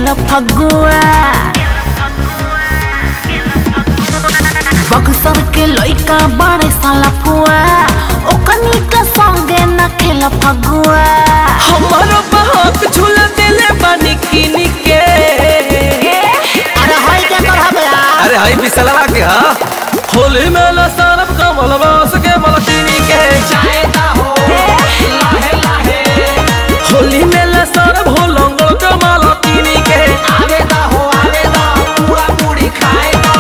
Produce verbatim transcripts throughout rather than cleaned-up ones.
खेल फगुआ बक्सर के लइका बड़े साला फुआ ओकनी के संगे न खेल फगुआ हमारो बहुत झूला देले बानी किनी के अरे हाय के करब यार अरे हाय बिसलवा के हां होली में ला सरब कमल बास के मलकिनी के जायदा हो लाहे लाहे होली में ला सरब हो लंगल के मलकिनी के आवेदा हो आवेदा पूरा पूरी खाएदा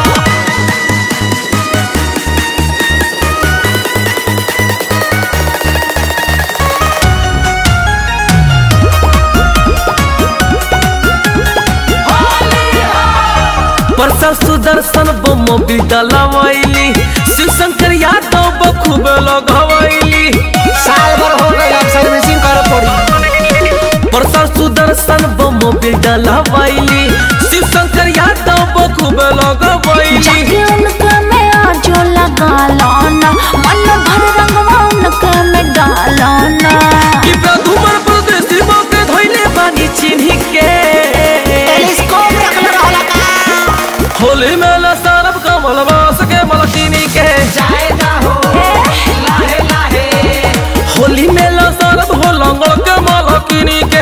परसा सुदर्शन बम बिदलवैली शिव शंकर यादव बखूब लगवैली साल भर हो गए अब सर्विसिंग कर पड़ी परसा सुदर्शन बम बिदलवैली शिव शंकर यादव बखूब लगवैली जाके उनके में आजो लगा लाना मन भर रंगवा उनके में डालाना कि प्रधुमन प्रदेशी मौके धोइले बानी चिन्ही के टेलीस्कोप रख ले रहला का होली में ला सरब कमल बास के मलकिनी के जायदा हो लाहे लाहे होली में ला सरब हो लंगल के मलकिनी के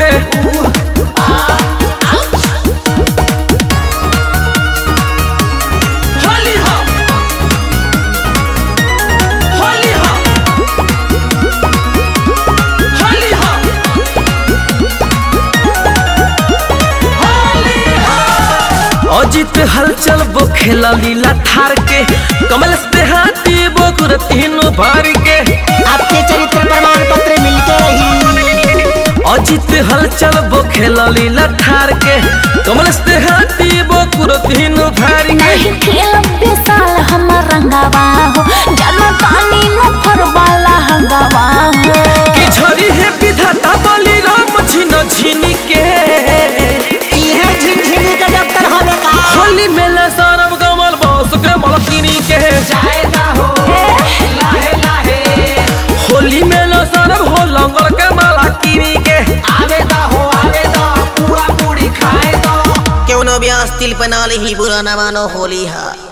होली हो होली हो होली हो होली हो अजित हलचल बो खेला लीला थार के कमल से हाथी बोकुर तीनों भार के आपके चरित्र प्रमाण पत्र मिलते रही अजित हलचल बो खेला लीला थार के कमल से हाथी बोकुर तीनों भार के नहीं खेल बेसाल हमर रंगावा हो जानो तानी न फरवाला हंगावा हो कि झरी है विधाता बलि राम झिन झिनी के इहे झिनझिनी के दफ्तर होवे का होली में ला सरब कमल बास के मलकिनी के जायदा हो लाहे लाहे होली में ला सरब हो लंगल के मलकिनी के आवेदा हो आवेदा पूरा पूरी खाए दो क्यों न ब्यास तिल पना ही बुरा न मानो होली हा